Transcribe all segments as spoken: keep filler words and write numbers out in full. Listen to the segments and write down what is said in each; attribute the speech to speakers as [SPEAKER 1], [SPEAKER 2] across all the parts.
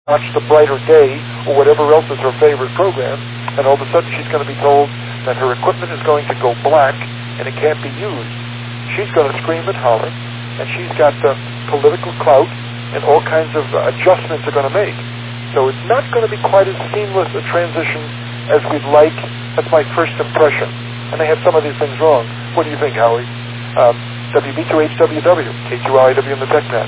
[SPEAKER 1] watch The Brighter Day or whatever else is her favorite program, and all of a sudden she's going to be told that her equipment is going to go black and it can't be used. She's going to scream and holler, and she's got the political clout, and all kinds of uh, adjustments are going to make. So it's not going to be quite as seamless a transition as we'd like. That's my first impression. And I have some of these things wrong. What do you think, Howie? Um, W B two H W W, K two R I W in the TechNet.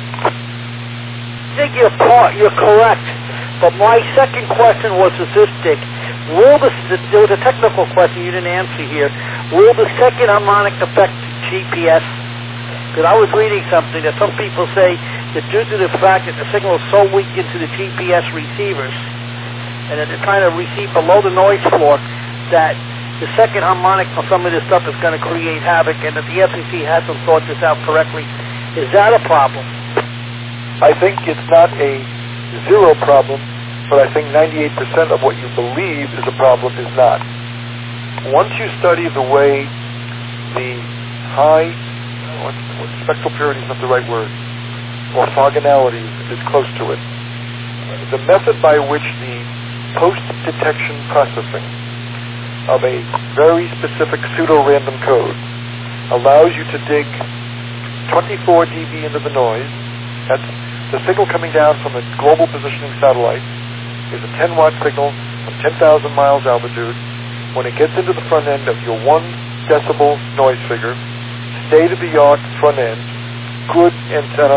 [SPEAKER 2] I think you're, part, you're correct. But my second question was is this, Dick. Will the, there was a technical question you didn't answer here. Will the second harmonic affect G P S? Because I was reading something that some people say that due to the fact that the signal is so weak into the G P S receivers, and that they're trying to receive below the noise floor, that the second harmonic on some of this stuff is going to create havoc, and that the F C C hasn't thought this out correctly. Is that a problem?
[SPEAKER 1] I think it's not a zero problem, but I think ninety-eight percent of what you believe is a problem is not. Once you study the way the high, what, what, spectral purity is not the right word, orthogonality is close to it, the method by which the post-detection processing of a very specific pseudo-random code allows you to dig twenty-four decibels into the noise. That's the signal coming down from a global positioning satellite is a ten watt signal from ten thousand miles altitude. When it gets into the front end of your one decibel noise figure, state-of-the-art front end, good antenna,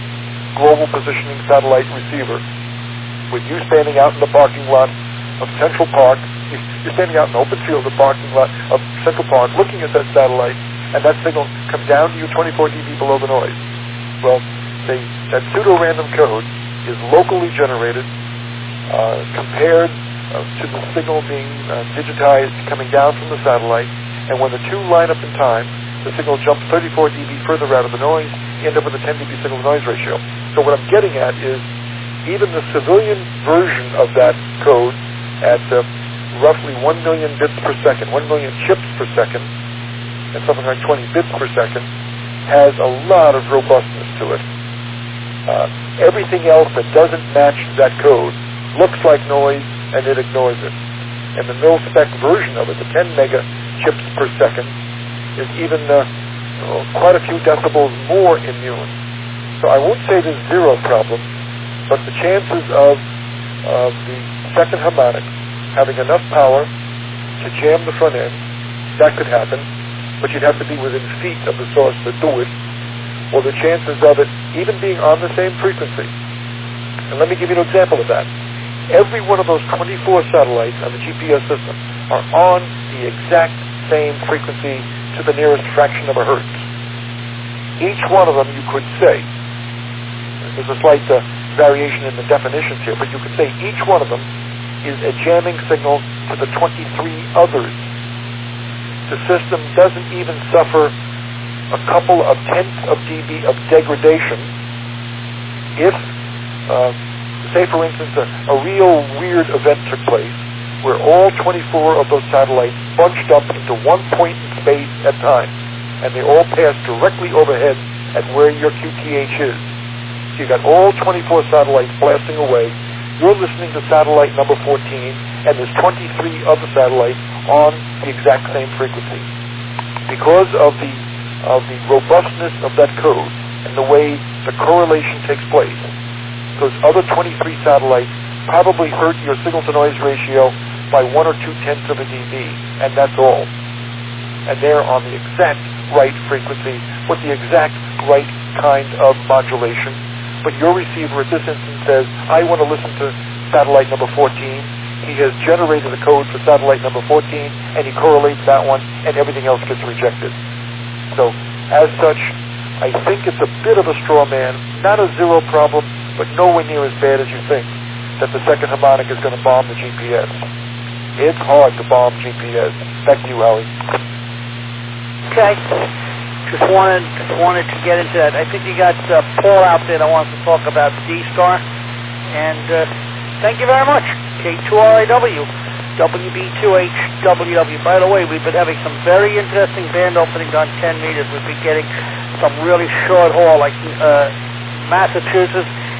[SPEAKER 1] global positioning satellite receiver, with you standing out in the parking lot of Central Park, you're standing out in the open field, the parking lot of Central Park, looking at that satellite, and that signal comes down to you twenty-four decibels below the noise. Well, they, that pseudo-random code is locally generated, uh, compared uh, to the signal being uh, digitized coming down from the satellite, and when the two line up in time, the signal jumps thirty-four decibels further out of the noise, you end up with a ten decibel signal-to-noise ratio. So what I'm getting at is even the civilian version of that code at uh, roughly one million bits per second, one million chips per second, and something like twenty bits per second, has a lot of robustness to it. Uh, everything else that doesn't match that code looks like noise, and it ignores it. And the mil-spec version of it, the ten mega chips per second, is even uh, oh, quite a few decibels more immune. So I won't say there's zero problem, but the chances of, of the second harmonic having enough power to jam the front end, that could happen, but you'd have to be within feet of the source to do it, or the chances of it even being on the same frequency. And let me give you an example of that. Every one of those twenty-four satellites on the G P S system are on the exact same frequency to the nearest fraction of a hertz. Each one of them, you could say, there's a slight uh, variation in the definitions here, but you could say each one of them is a jamming signal to the twenty-three others. The system doesn't even suffer a couple of tenths of dB of degradation if, uh, say for instance, a, a real weird event took place where all twenty-four of those satellites bunched up into one point in space at time, and they all passed directly overhead at where your Q T H is. So you got all twenty-four satellites blasting away. You're listening to satellite number fourteen, and there's twenty-three other satellites on the exact same frequency. Because of the of the robustness of that code and the way the correlation takes place, those other twenty-three satellites probably hurt your signal-to-noise ratio by one or two tenths of a dB, and that's all. And they're on the exact right frequency with the exact right kind of modulation. But your receiver at this instance says, I want to listen to satellite number fourteen. He has generated a code for satellite number fourteen, and he correlates that one, and everything else gets rejected. So, as such, I think it's a bit of a straw man, not a zero problem, but nowhere near as bad as you think, that the second harmonic is going to bomb the G P S. It's hard to bomb G P S. Back to you, Howie.
[SPEAKER 2] Okay. Just wanted wanted to get into that. I think you got uh, Paul out there that wants to talk about D-Star. And uh, thank you very much. K two R I W, W B two H W W. By the way, we've been having some very interesting band openings on ten meters. We've been getting some really short haul, like uh, Massachusetts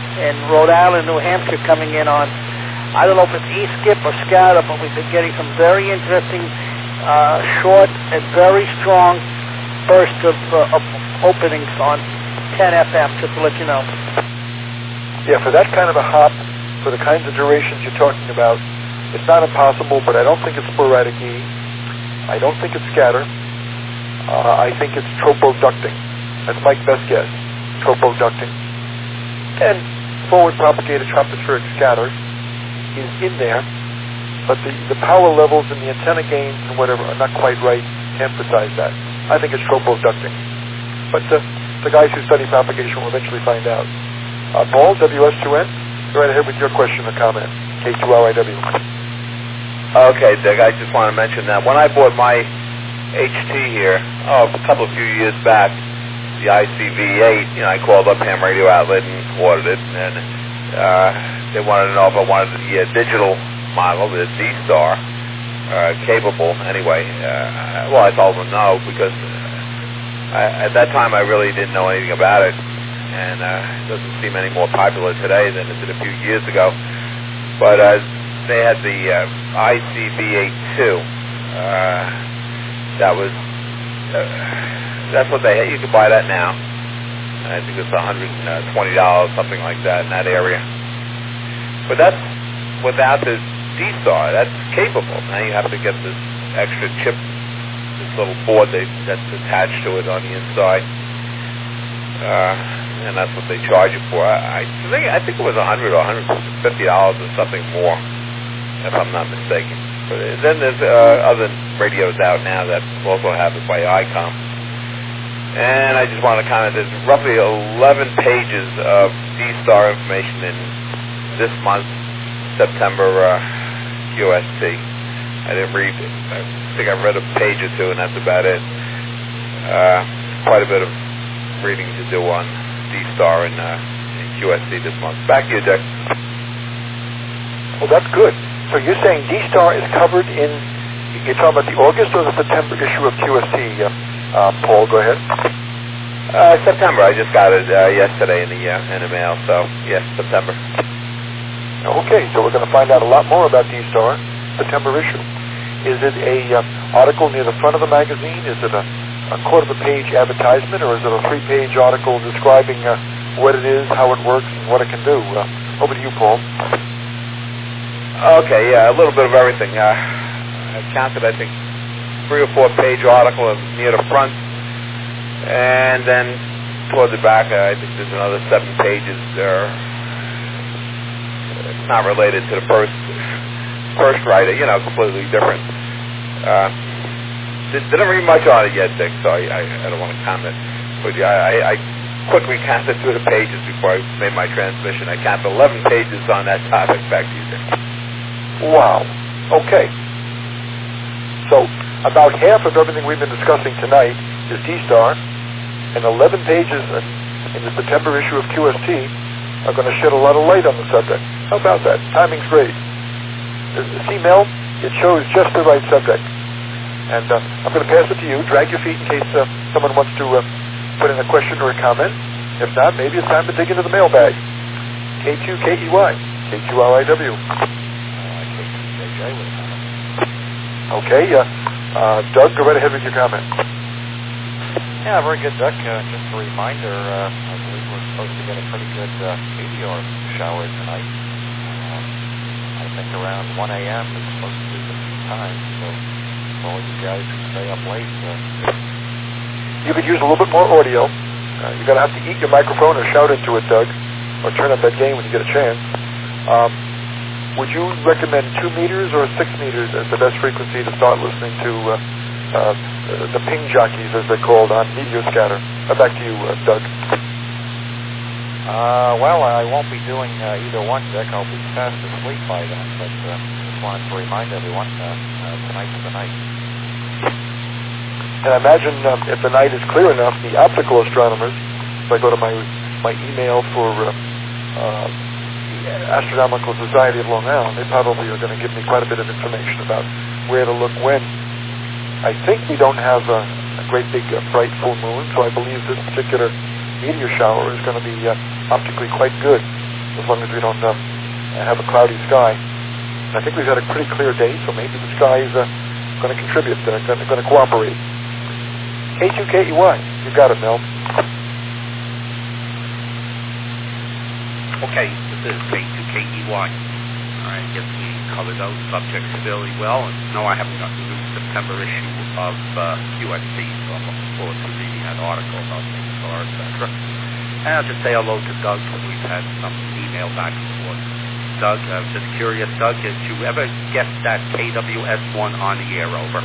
[SPEAKER 2] in Rhode Island, New Hampshire coming in on, I don't know if it's E-skip or scatter, but we've been getting some very interesting, uh, short and very strong bursts of, uh, of openings on ten F M, just to let you know.
[SPEAKER 1] Yeah, for that kind of a hop, for the kinds of durations you're talking about, it's not impossible, but I don't think it's sporadic E. I don't think it's scatter. Uh, I think it's tropoducting. That's my best guess, tropoducting. And forward propagated tropospheric scatter is in there, but the, the power levels and the antenna gains and whatever are not quite right to emphasize that. I think it's tropoducting. But uh, the guys who study propagation will eventually find out. Uh, Paul, W S two N, go right ahead with your question or comment. K two R I W.
[SPEAKER 3] Okay, Dick, I just want to mention that when I bought my H T here, oh, a couple of few years back, the I C V eight, you know, I called up Ham Radio Outlet and ordered it, and uh, they wanted to know if I wanted the uh, digital model, the D-Star, uh, capable anyway. Uh, well, I told them no, because I, at that time I really didn't know anything about it, and uh, it doesn't seem any more popular today than it did a few years ago. But uh, they had the uh, I C V eight two. Uh, that was, uh, that's what they had. You could buy that now. I think it's one hundred twenty dollars, something like that, in that area. But that's without the D-Star. That's capable. Now you have to get this extra chip, this little board they, that's attached to it on the inside. Uh, and that's what they charge you for. I, I think I think it was one hundred dollars or one hundred fifty dollars or something more, if I'm not mistaken. But then there's uh, other radios out now that also have it by ICOM. And I just want to comment, there's roughly eleven pages of D-Star information in this month, September uh, Q S T. I didn't read it. I think I read a page or two, and that's about it. Uh, quite a bit of reading to do on D-Star in, uh, in Q S T this month. Back to you, Dick.
[SPEAKER 1] Well, that's good. So you're saying D-Star is covered in, you're talking about the August or the September issue of Q S T? Uh, uh, Paul, go ahead.
[SPEAKER 3] Uh, September. I just got it uh, yesterday in the uh, in the mail, so yes, September.
[SPEAKER 1] Okay, so we're going to find out a lot more about D-Star, September issue. Is it a uh, article near the front of the magazine? Is it a, a quarter of a page advertisement, or is it a three-page article describing uh, what it is, how it works, and what it can do? Uh, over to you, Paul.
[SPEAKER 3] Okay, yeah, a little bit of everything. Uh, I counted, I think, three or four page article near the front, and then toward the back, uh, I think there's another seven pages there. It's not related to the first first writer, you know, completely different. Uh, didn't read much on it yet, Dick, so I, I, I don't want to comment. But yeah, I, I quickly counted through the pages before I made my transmission. I counted eleven pages on that topic. Back to you, Dick.
[SPEAKER 1] Wow. Okay. So about half of everything we've been discussing tonight is D-Star, and eleven pages in the September issue of Q S T are going to shed a lot of light on the subject. How about that? Timing's great. The C-Mel, it shows just the right subject. And uh, I'm going to pass it to you. Drag your feet in case uh, someone wants to uh, put in a question or a comment. If not, maybe it's time to dig into the mailbag. K two K E Y, K two R I W. Okay, uh, uh, Doug, go right ahead with your comment.
[SPEAKER 4] Yeah, very good, Doug. Uh, just a reminder, uh, I believe we're supposed to get a pretty good uh, meteor shower tonight. Um, I think around one a.m. is supposed to be the time, so for all you guys who stay up late. Uh,
[SPEAKER 1] you could use a little bit more audio. Uh, you're going to have to eat your microphone or shout into it, Doug, or turn up that gain when you get a chance. Um, would you recommend two meters or six meters as the best frequency to start listening to uh, uh, the ping jockeys, as they're called, on meteor scatter? Uh, back to you, uh, Doug.
[SPEAKER 4] Uh, well, I won't be doing uh, either one, Dick. I'll be fast asleep by then, but uh, just wanted to remind everyone uh, uh, tonight's the night.
[SPEAKER 1] And I imagine um, if the night is clear enough, the optical astronomers, if I go to my my email for uh, uh, the Astronomical Society of Long Island, they probably are going to give me quite a bit of information about where to look when. I think we don't have a, a great big uh, bright full moon, so I believe this particular meteor shower is going to be uh, optically quite good. as long as we don't um, have a cloudy sky. And I think we've had a pretty clear day, so maybe the sky is uh, going to contribute, going to going to cooperate. K two K E Y, you got it, Mel.
[SPEAKER 5] Okay, this is K two K E Y. All right, I guess we covered those subjects fairly well. And no, I haven't gotten the new September issue of uh, Q S C, so I'm looking forward to reading that article about Pixar, et cetera. And I'll just say hello to Doug, because we've had some email back and forth. Doug, I was just curious, Doug, did you ever get that K W S one on the air over?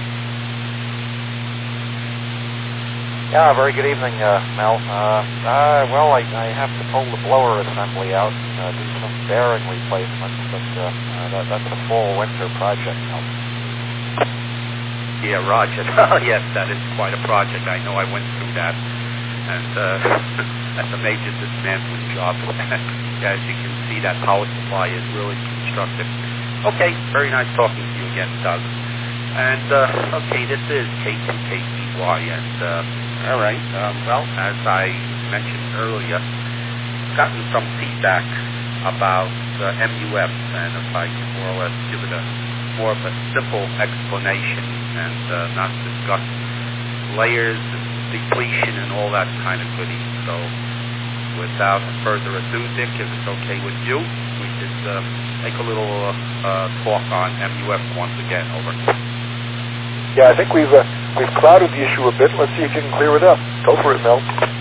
[SPEAKER 4] Yeah, very good evening, uh, Mel. Uh, uh, well, I, I have to pull the blower assembly out and uh, do some bearing replacements, but uh, uh, that, that's a fall-winter project, Mel.
[SPEAKER 5] Yeah, Roger. Yes, that is quite a project. I know I went through that, and uh, that's a major dismantling job. As you can see, that power supply is really constructive. Okay, very nice talking to you again, Doug. And, uh, okay, this is K two K E Y, and, uh, all right, um, well, as I mentioned earlier, gotten some feedback about uh, M U F, and if I can more or less give it a more of a simple explanation and uh, not discuss layers and depletion and all that kind of goodies. So without further ado, Dick, if it's okay with you, we could uh, make a little uh, uh, talk on M U F once again. Over.
[SPEAKER 1] Yeah, I think we've uh, we've clouded the issue a bit. Let's see if you can clear it up. Go for it, Mel.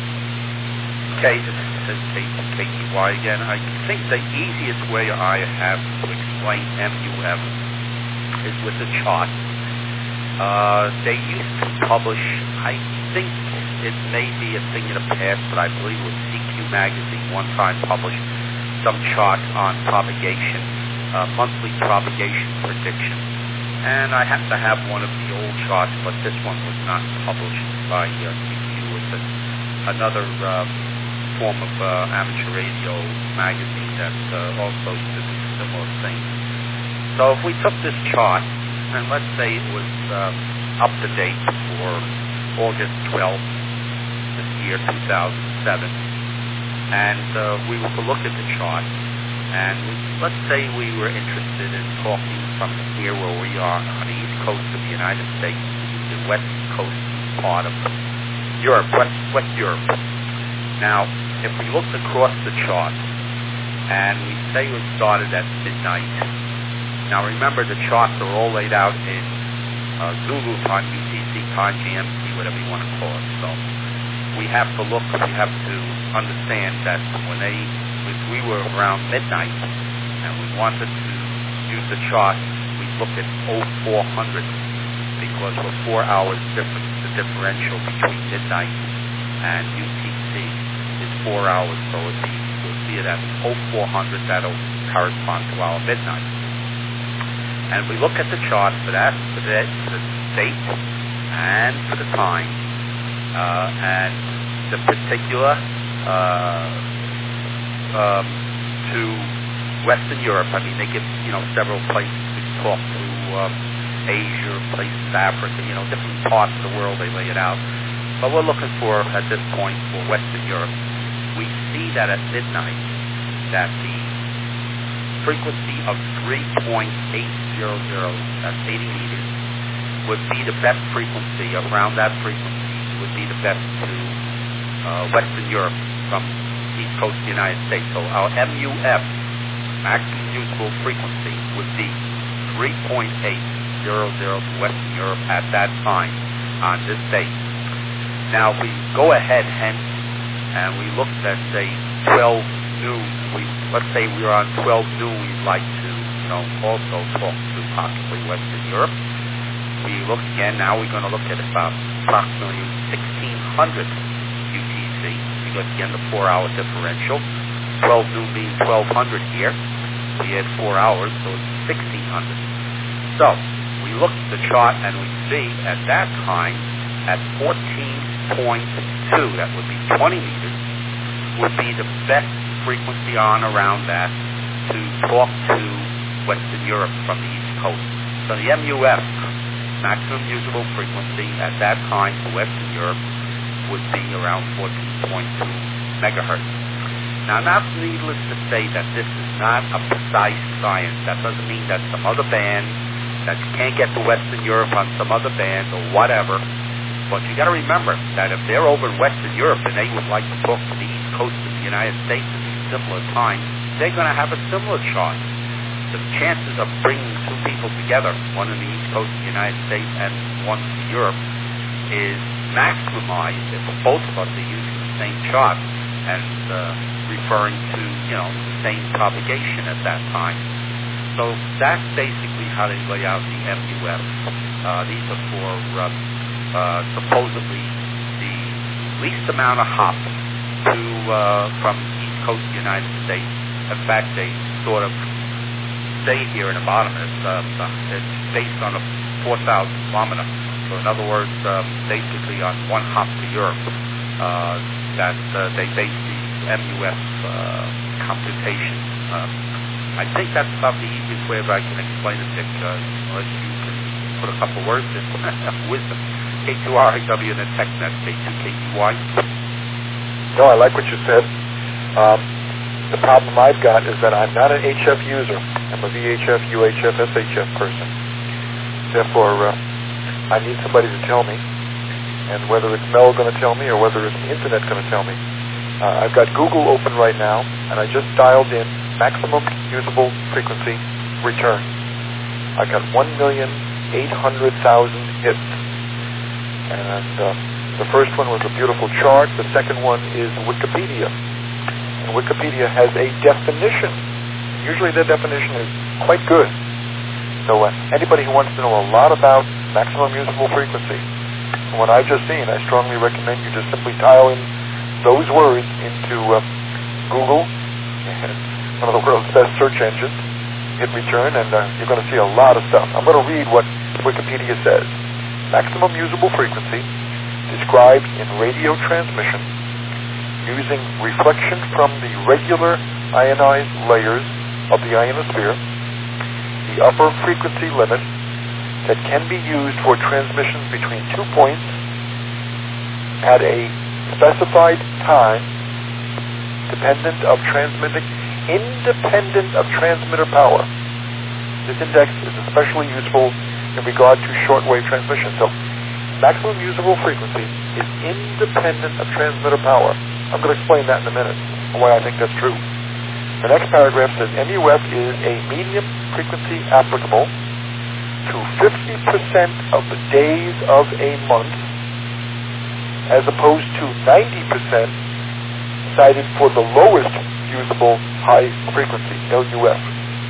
[SPEAKER 5] Okay, this is K two K E Y again. I think the easiest way I have to explain M U F is with a chart. Uh, they used to publish, I think it may be a thing in the past, but I believe it was C Q Magazine one time published some chart on propagation, uh, monthly propagation prediction. And I happen to have one of the old charts, but this one was not published by uh, C Q. It's a, another uh, form of uh, amateur radio magazine that uh, also used to do similar things. So if we took this chart, and let's say it was uh, up to date for August twelfth, this year, two thousand seven, and uh, we were to look at the chart, and let's say we were interested in talking from here where we are on the east coast of the United States to the west coast part of Europe, West, West Europe. Now, if we looked across the chart and we say we started at midnight, now remember the charts are all laid out in uh, Zulu time, U T C time, G M T, whatever you want to call it. So we have to look, we have to understand that when they, if we were around midnight and we wanted to use the chart, we look at oh four hundred because we're four hours different. The differential between midnight and U T C is four hours, so it'd be, we'll see it at oh four hundred. That'll correspond to our midnight. And we look at the chart for that, for the, for the date and for the time, uh, and the particular uh, um, to Western Europe. I mean, they give, you know, several places we can talk to, um, Asia, places, Africa, you know, different parts of the world, they lay it out. But we're looking for, at this point, for Western Europe. We see that at midnight, that the frequency of three point eight zero zero, that's eighty meters, would be the best frequency. Around that frequency would be the best to uh, Western Europe from East Coast of the United States. So our M U F, maximum usable frequency, would be three point eight zero zero to Western Europe at that time on this date. Now, if we go ahead hence and we looked at, say, twelve noon, we, let's say we were on twelve noon, we'd like to, you know, also talk to possibly Western Europe. We look again, now we're going to look at about approximately sixteen hundred U T C, because again, the four-hour differential. twelve noon being twelve hundred here. We had four hours, so it's sixteen hundred. So, we look at the chart and we see at that time, at fourteen point two, that would be twenty meters, would be the best frequency on around that to talk to Western Europe from the East Coast. So the M U F, maximum usable frequency at that time for Western Europe, would be around fourteen point two megahertz. Now, not needless to say that this is not a precise science. That doesn't mean that some other band, that you can't get to Western Europe on some other band or whatever. But you got to remember that if they're over in Western Europe and they would like to talk to the East Coast of the United States at these similar times, they're going to have a similar chart. The chances of bringing two people together, one in the East Coast of the United States and one in Europe, is maximized if both of us are using the same chart and uh, referring to, you know, the same propagation at that time. So that's basically how they lay out the M U F. Uh, these are for uh, uh, supposedly the least amount of hop to uh, from the East Coast of the United States. In fact, they sort of say here in the bottom it's, uh, it's based on a four thousand kilometer. So in other words, um, basically on one hop to Europe, uh, that uh, they base the M U F uh, computation. Um, I think that's about the easiest way that I can explain it, Dick, uh, unless you can put a couple words in. Wisdom. K two R I W and then TechNet, K two K T Y.
[SPEAKER 1] No, I like what you said. Um, the problem I've got is that I'm not an H F user. I'm a V H F, U H F, S H F person. Therefore, uh, I need somebody to tell me, and whether it's Mel going to tell me or whether it's the Internet going to tell me. Uh, I've got Google open right now, and I just dialed in maximum usable frequency return. I got one million eight hundred thousand hits. And uh, the first one was a beautiful chart. The second one is Wikipedia. And Wikipedia has a definition. Usually their definition is quite good. So uh, anybody who wants to know a lot about maximum usable frequency, from what I've just seen, I strongly recommend you just simply dial in those words into uh, Google, one of the world's best search engines, hit return, and uh, you're going to see a lot of stuff. I'm going to read what Wikipedia says. Maximum usable frequency, described in radio transmission, using reflection from the regular ionized layers of the ionosphere, the upper frequency limit that can be used for transmissions between two points at a specified time, dependent of transmitting, independent of transmitter power. This index is especially useful in regard to shortwave transmission. So, maximum usable frequency is independent of transmitter power. I'm going to explain that in a minute, and why I think that's true. The next paragraph says M U F is a medium frequency applicable to fifty percent of the days of a month, as opposed to ninety percent cited for the lowest usable high frequency, L U F,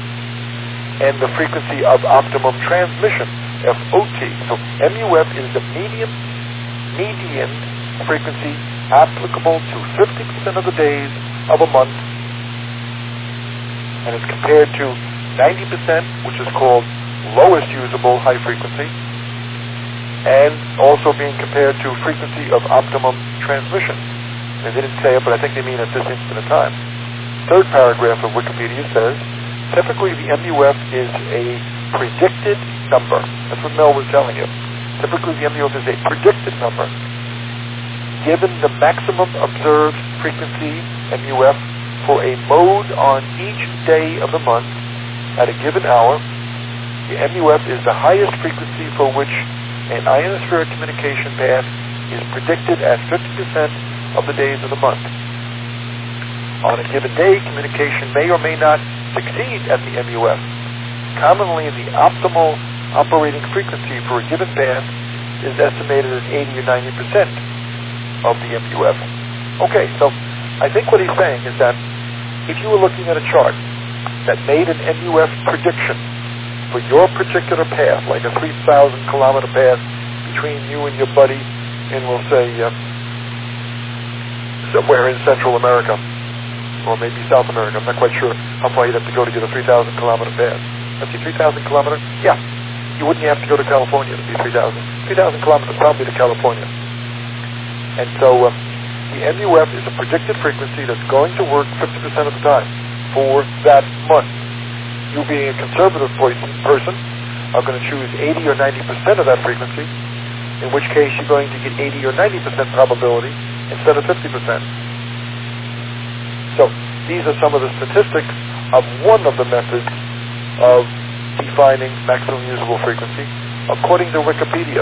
[SPEAKER 1] and the frequency of optimum transmission, F O T. So M U F is the medium, median frequency applicable to fifty percent of the days of a month, and it's compared to ninety percent, which is called lowest usable high frequency, and also being compared to frequency of optimum transmission. They didn't say it, but I think they mean at this instant of time. Third paragraph of Wikipedia says, typically the M U F is a predicted number. That's what Mel was telling you. Typically the M U F is a predicted number. Given the maximum observed frequency, M U F, for a mode on each day of the month at a given hour, the M U F is the highest frequency for which an ionospheric communication path is predicted at fifty percent of the days of the month. On a given day, communication may or may not succeed at the M U F. Commonly, the optimal operating frequency for a given path is estimated at eighty or ninety percent of the M U F. Okay, so I think what he's saying is that if you were looking at a chart that made an M U F prediction for your particular path, like a three thousand kilometer path between you and your buddy in, we'll say, uh, somewhere in Central America, or maybe South America. I'm not quite sure how far you'd have to go to get a three thousand kilometer path. Let's see, three thousand kilometer? Yeah. You wouldn't have to go to California to be three thousand. three thousand kilometers probably to California. And so uh, the M U F is a predicted frequency that's going to work fifty percent of the time for that month. You being a conservative person are going to choose eighty or ninety percent of that frequency, in which case you're going to get eighty or ninety percent probability instead of fifty percent. So these are some of the statistics of one of the methods of defining maximum usable frequency according to Wikipedia.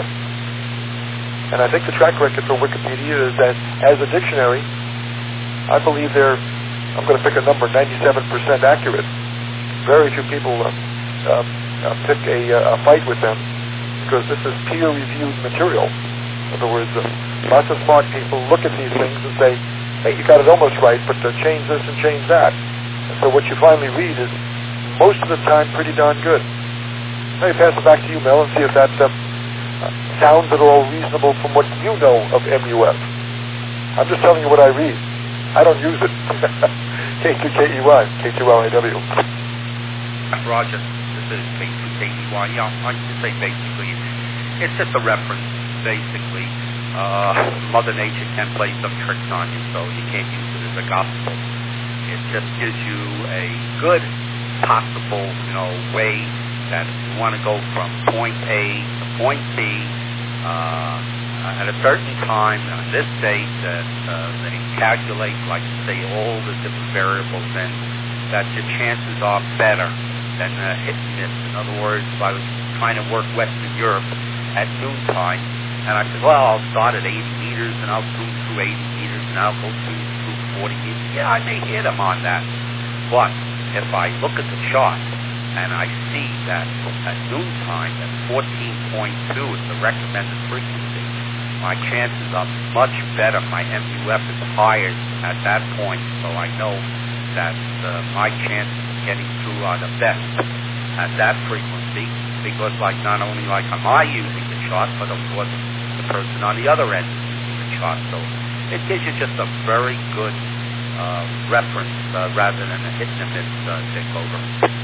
[SPEAKER 1] And I think the track record for Wikipedia is that as a dictionary, I believe they're, I'm going to pick a number, ninety-seven percent accurate. Very few people uh, uh, uh, pick a, uh, a fight with them because this is peer-reviewed material. In other words, uh, lots of smart people look at these things and say, hey, you got it almost right, but uh, change this and change that. And so what you finally read is most of the time pretty darn good. Let me pass it back to you, Mel, and see if that uh, uh, sounds at all reasonable from what you know of M U F. I'm just telling you what I read. I don't use it. K two K E Y, K two L A W.
[SPEAKER 5] Roger, this is K two K E Y. Yeah, I can say basically, it's just a reference, basically. Uh, Mother Nature can play some tricks on you, so you can't use it as a gospel. It just gives you a good possible, you know, way that if you want to go from point A to point B uh, at a certain time on this date that uh, they calculate, like say, all the different variables, and that your chances are better than uh, hit and miss. In other words, if I was trying to work Western Europe at noontime, and I said, well, I'll start at eighty meters, and I'll zoom through eighty meters, and I'll go through, through forty meters. Yeah, I may hit them on that. But if I look at the chart, and I see that at noontime, at fourteen point two is the recommended frequency, my chances are much better. My M U F is higher at that point, so I know that uh, my chances of getting through are the best at that frequency, because like not only like am I using the chart, but of course the person on the other end is using the chart. So it gives you just a very good uh, reference uh, rather than a hit and a miss uh, takeover.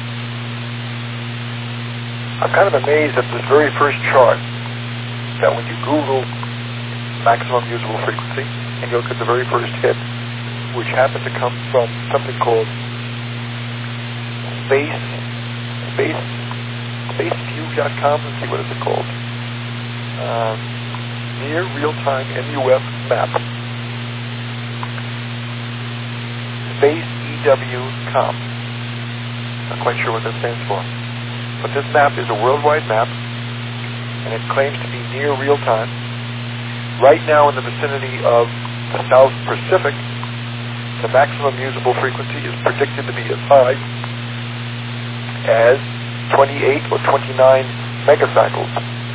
[SPEAKER 1] I'm kind of amazed at this very first chart that when you Google maximum usable frequency and you look at the very first hit, which happened to come from something called space space spaceview dot com. Let's see, what is it called? Um, near real-time M U F map. Space E W dot com. Not quite sure what that stands for. But this map is a worldwide map, and it claims to be near real time. Right now in the vicinity of the South Pacific, the maximum usable frequency is predicted to be as high as twenty-eight or twenty-nine megacycles.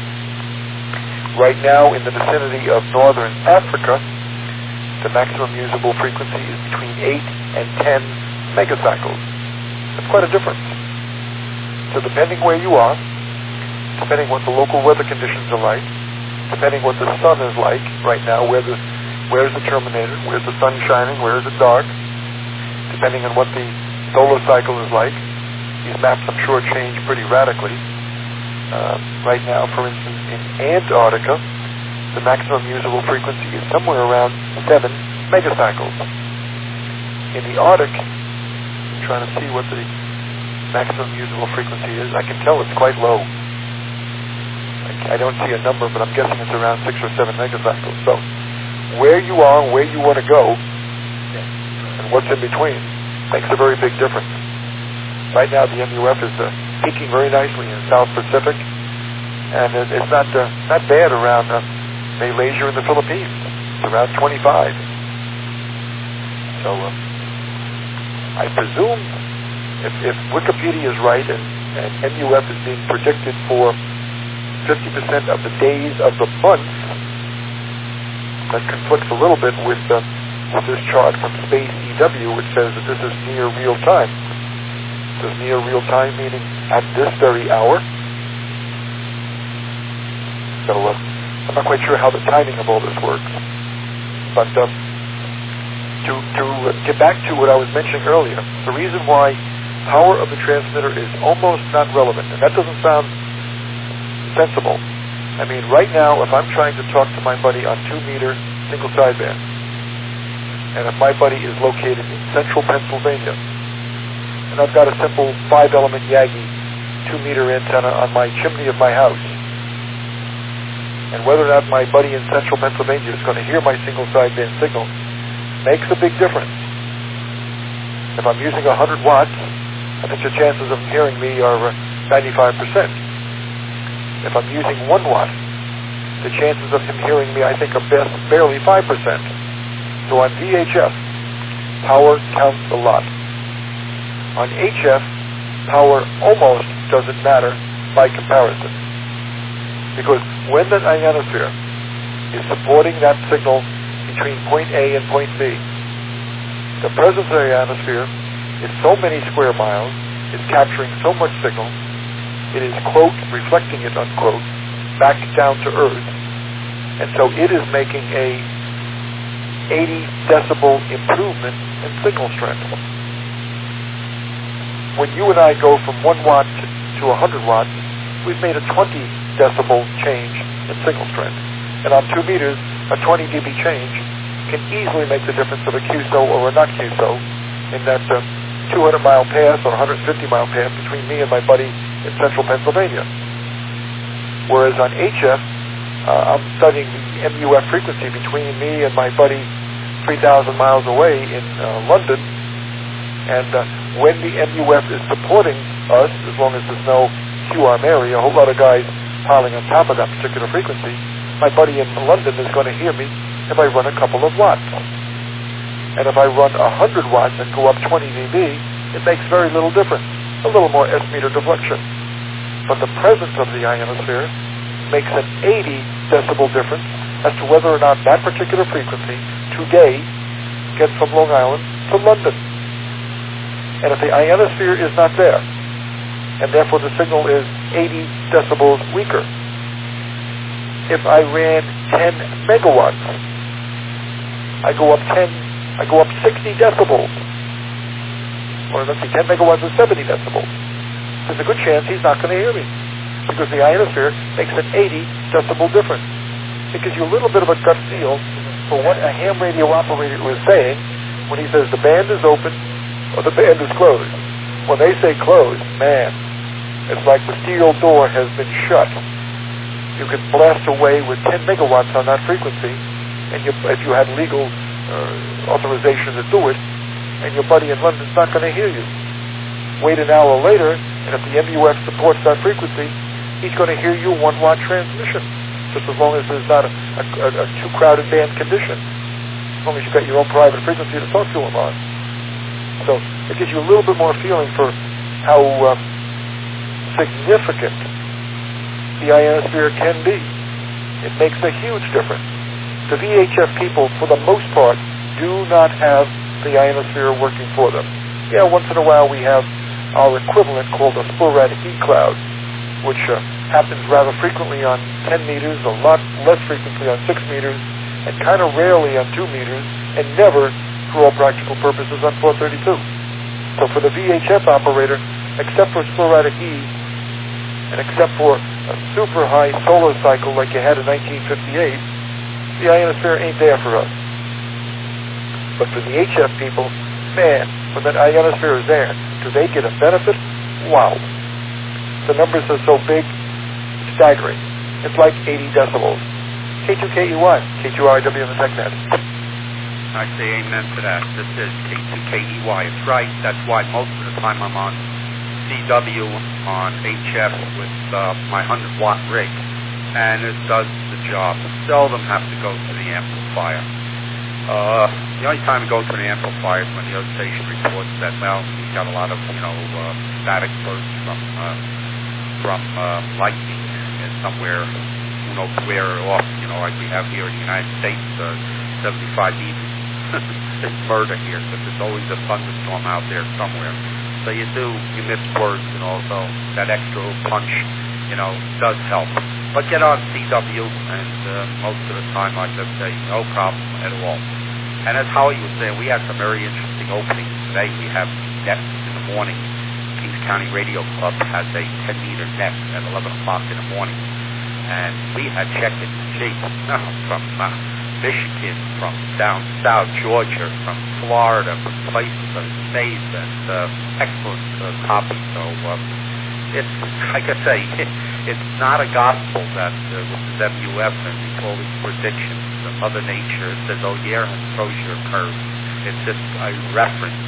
[SPEAKER 1] Right now in the vicinity of Northern Africa, the maximum usable frequency is between eight and ten megacycles. That's quite a difference. So depending where you are, depending what the local weather conditions are like, depending what the sun is like right now, where the, where's the terminator, where's the sun shining, where is it dark, depending on what the solar cycle is like, these maps I'm sure change pretty radically. Uh, right now, for instance, in Antarctica, the maximum usable frequency is somewhere around seven megacycles. In the Arctic, I'm trying to see what the maximum usable frequency is. I can tell it's quite low. I, I don't see a number, but I'm guessing it's around six or seven megacycles. So where you are, where you want to go, and what's in between makes a very big difference. Right now, the M U F is uh, peaking very nicely in South Pacific, and it, it's not uh, not bad around uh, Malaysia and the Philippines. It's around twenty-five. So uh, I presume If, if Wikipedia is right and, and M U F is being predicted for fifty percent of the days of the month, that conflicts a little bit with, uh, with this chart from Space E W, which says that this is near real time. This is near real time, meaning at this very hour. So uh, I'm not quite sure how the timing of all this works. But uh, to, to get back to what I was mentioning earlier, the reason why power of the transmitter is almost not relevant, and that doesn't sound sensible. I mean, right now, if I'm trying to talk to my buddy on two meter single sideband, and if my buddy is located in central Pennsylvania, and I've got a simple five element Yagi two meter antenna on my chimney of my house, and whether or not my buddy in central Pennsylvania is going to hear my single sideband signal makes a big difference. If I'm using one hundred watts, I think the chances of him hearing me are ninety-five percent. If I'm using one watt, the chances of him hearing me, I think, are best barely five percent. So on V H F, power counts a lot. On H F, power almost doesn't matter by comparison. Because when the ionosphere is supporting that signal between point A and point B, the presence of the ionosphere is so many square miles, it's capturing so much signal, it is, quote, reflecting it, unquote, back down to Earth. And so it is making a eighty decibel improvement in signal strength. When you and I go from one watt to one hundred watts, we've made a twenty decibel change in signal strength. And on two meters, a twenty decibel change can easily make the difference of a Q S O or a not Q S O in that uh, two hundred mile pass or one hundred fifty mile pass between me and my buddy in central Pennsylvania. Whereas on H F, uh, I'm studying the M U F frequency between me and my buddy three thousand miles away in uh, London. And uh, when the M U F is supporting us, as long as there's no Q arm area, a whole lot of guys piling on top of that particular frequency, my buddy in London is going to hear me if I run a couple of watts. And if I run one hundred watts and go up twenty decibels, it makes very little difference. A little more S-meter deflection. But the presence of the ionosphere makes an eighty decibel difference as to whether or not that particular frequency today gets from Long Island to London. And if the ionosphere is not there, and therefore the signal is eighty decibels weaker, if I ran ten megawatts, I go up ten, I go up sixty decibels. Or let's see, ten megawatts is seventy decibels. There's a good chance he's not going to hear me, because the ionosphere makes an eighty decibel difference. It gives you a little bit of a gut feel for what a ham radio operator was saying when he says the band is open or the band is closed. When they say closed, man, it's like the steel door has been shut. You could blast away with ten megawatts on that frequency, and you, if you had legal uh, authorization to do it, and your buddy in London's not going to hear you. Wait an hour later, and if the M U F supports that frequency, he's going to hear you one watt transmission, just as long as there's not a, a, a too crowded band condition, as long as you've got your own private frequency to talk to him on. So it gives you a little bit more feeling for how uh, significant the ionosphere can be. It makes a huge difference. The V H F people, for the most part, do not have the ionosphere working for them. Yeah, once in a while we have our equivalent called a sporadic heat cloud, which uh, happens rather frequently on ten meters, a lot less frequently on six meters, and kind of rarely on two meters, and never, for all practical purposes, on four thirty-two. So for the V H F operator, except for sporadic heat, and except for a super high solar cycle like you had in nineteen fifty-eight, the ionosphere ain't there for us. But for the H F people, man, when that ionosphere is there, do they get a benefit? Wow. The numbers are so big, staggering. It's like eighty decibels. K two K E Y, K two R W in the TechNet.
[SPEAKER 5] I say amen to that. This is K two K E Y. It's right. That's why most of the time I'm on C W on H F with uh, my one hundred watt rig, and it does the job. Seldom have to go to the amplifier. Uh, the only time we go to the amplifier is when the other station reports that, well, we've got a lot of, you know, uh, static bursts from uh, from uh, lightning and somewhere, who knows where or off, you know, like we have here in the United States, uh, seventy-five meters. It's murder here, because there's always a thunderstorm out there somewhere. So you do, you miss words, and also that extra punch, you know, does help. But get on C W, and uh, most of the time, like I say, no problem at all. And as Howie was saying, we had some very interesting openings today. We have nets in the morning. Kings County Radio Club has a ten meter net at eleven o'clock in the morning. And we had check-in, gee, no, from uh, Michigan, from down south, Georgia, from Florida, from places of states, and uh, excellent uh, copy. So uh, it's, like I say, it, it's not a gospel that uh, this is M U F and we call these predictions of Mother Nature. It says, oh yeah, and throws your curve. It's just a reference. You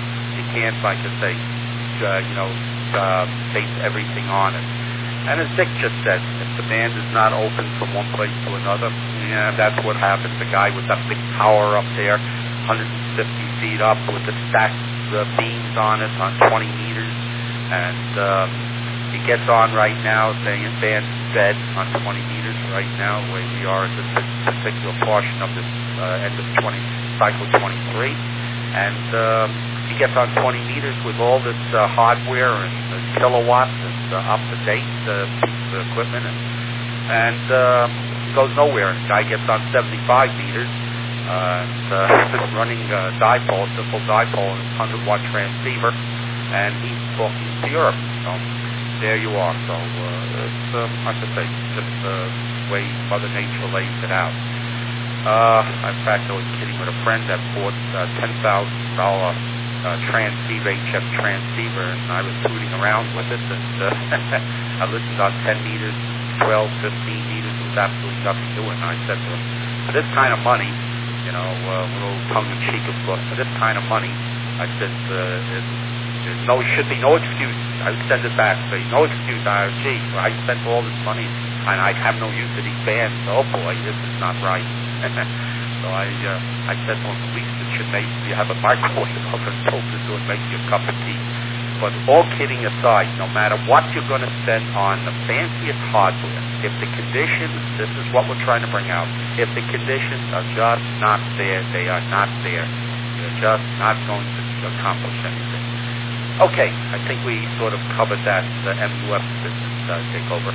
[SPEAKER 5] can't, like I say, uh, you know, uh, base everything on it. And as Dick just said, if the band is not open from one place to another, yeah, that's what happens. The guy with that big tower up there, one hundred fifty feet up, with the stacked uh, beams on it on twenty meters, and um, he gets on right now saying band bed on twenty meters right now, where we are at this particular portion of this uh, end of twenty cycle twenty-three, and um, he gets on twenty meters with all this uh, hardware and uh, kilowatts and uh, up-to-date uh, piece of equipment, and, and uh, he goes nowhere. The guy gets on seventy-five meters uh, and uh, running uh, dipole, simple dipole, and a one hundred watt transceiver, and he's talking to Europe. So there you are. So uh, it's, um, like I say, just the uh, way Mother Nature lays it out. Uh, in fact, I was kidding with a friend that bought a ten thousand dollars uh, transceiver, H F transceiver, and I was tooting around with it, and uh, I listened on ten meters, twelve, fifteen meters, there was absolutely nothing doing. And I said to him, for this kind of money, you know, uh, a little tongue-in-cheek, of course, for this kind of money, I said, uh, it, there's no, should be no excuse. I would send it back, say, no excuse, I, gee, I spent all this money, and I have no use of these bands. Oh boy, this is not right. So I uh, I said, well, at least it should make you have a microwave oven told to do and make you a cup of tea. But all kidding aside, no matter what you're going to spend on the fanciest hardware, if the conditions, this is what we're trying to bring out, if the conditions are just not there, they are not there. You're just not going to accomplish anything. Okay, I think we sort of covered that, the M U F business uh, takeover.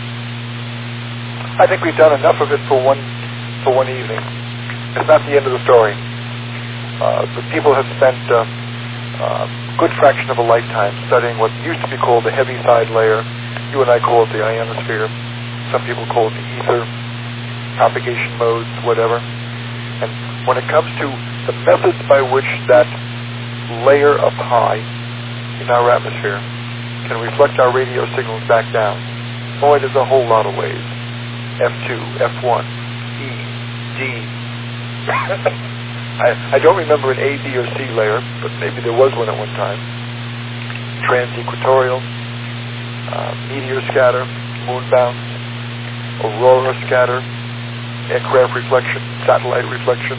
[SPEAKER 1] I think we've done enough of it for one for one evening. It's not the end of the story. Uh, the people have spent uh, a good fraction of a lifetime studying what used to be called the heavy side layer. You and I call it the ionosphere. Some people call it the ether, propagation modes, whatever. And when it comes to the methods by which that layer up high in our atmosphere can reflect our radio signals back down, boy, there's a whole lot of ways. F two, F one, E, D. I, I don't remember an A, B, or C layer, but maybe there was one at one time. Trans-equatorial, uh, meteor scatter, moon bounce, aurora scatter, aircraft reflection, satellite reflection,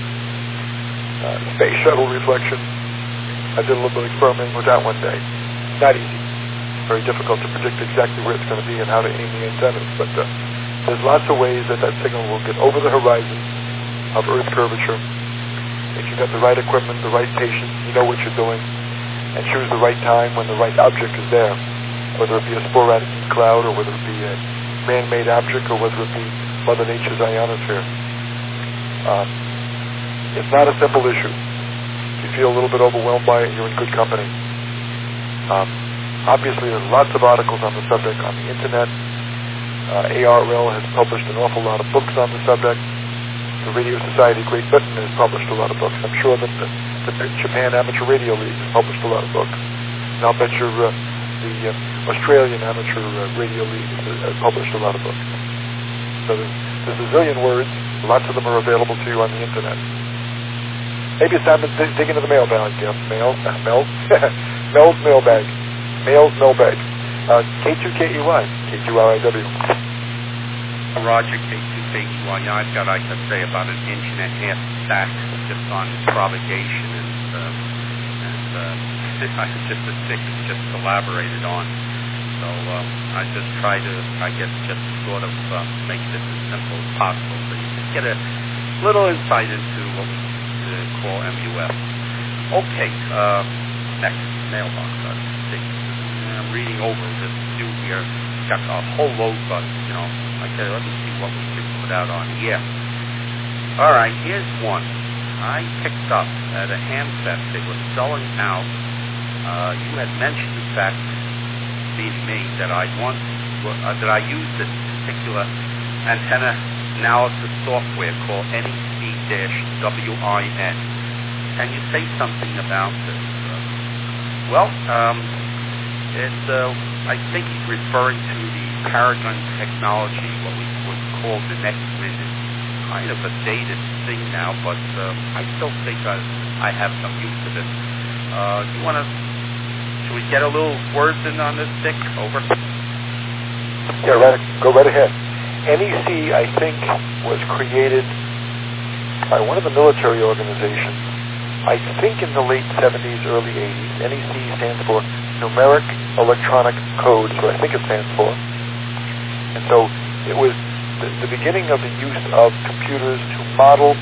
[SPEAKER 1] uh, space shuttle reflection. I did a little bit of experimenting with that one day. Not easy. Very difficult to predict exactly where it's going to be and how to aim the antennas, but uh, there's lots of ways that that signal will get over the horizon of Earth curvature. If you've got the right equipment, the right patience, you know what you're doing, and choose the right time when the right object is there, whether it be a sporadic cloud or whether it be a man-made object or whether it be Mother Nature's ionosphere. Um, it's not a simple issue. If you feel a little bit overwhelmed by it, you're in good company. Um, obviously, there's lots of articles on the subject on the internet. Uh, A R L has published an awful lot of books on the subject. The Radio Society of Great Britain has published a lot of books. I'm sure that the, the Japan Amateur Radio League has published a lot of books. And I'll bet you uh, the uh, Australian Amateur uh, Radio League has, has published a lot of books. So there's, there's a zillion words. Lots of them are available to you on the internet. Maybe it's time to dig, dig into the mailbag. Yeah, mail, uh, Mel, Mel's mailbag, Mail's mailbag. Uh, K two K E Y, K two R I W.
[SPEAKER 5] Roger, K two K E Y. Yeah, I've got, I could say, about an inch and a half stack just on propagation, and uh, and uh, it's just a stick it's just elaborated on. So um, I just try to, I guess, just sort of uh, make this as simple as possible, so you can get a little insight into what we uh, call M U F. Okay, uh, next mailbox. Let's see. I'm reading over this few here. Got a whole load, but you know. Okay, let me see what we can put out on here. All right, here's one. I picked up at a handset. They were selling out. Uh, you had mentioned, in fact, being me, that I once uh, that I used this particular antenna analysis software called N E C W I N. Can you say something about this? Uh, well, um, it. Uh, I think he's referring to the Paragon technology, what we would call the next wind. It's kind of a dated thing now, but um, I still think I, I have some use of it. Uh, you want to, should we get a little words in on this, Dick? Over.
[SPEAKER 1] Yeah, right, go right ahead. N E C, I think, was created by one of the military organizations, I think in the late seventies, early eighties. N E C stands for Numeric Electronic Code, is what I think it stands for. And so it was the, the beginning of the use of computers to model